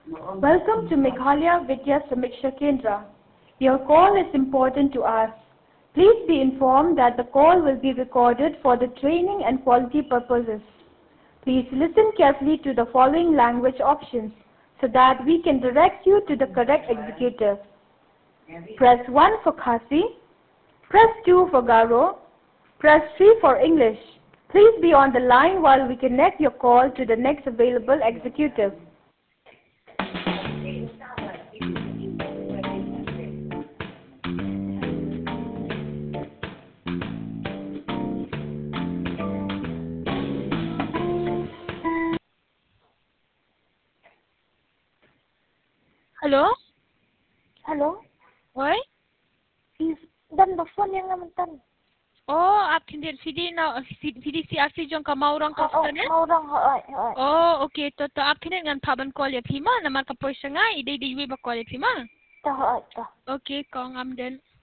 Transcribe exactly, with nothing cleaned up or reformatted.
Welcome to Meghalaya Vidya Samiksha Kendra. Your call is important to us. Please be informed that the call will be recorded for the training and quality purposes. Please listen carefully to the following language options so that we can direct you to the correct executive. Press one for Khasi, press two for Garo, press three for English. Please be on the line while we connect your call to the next available executive. Hello? Hello? Oi? Is dan the phone yang naman tan? Oh, आप hindi hindi na hindi si asli jong kamaurang ka Oo, sana? maurang hoy, hoy. Oh, okay. To to आप hindi ngan paban call ya pima na makapoy siya nga. Ide di ba call ya pima? Ta hoy, ta. Okay, kong am den.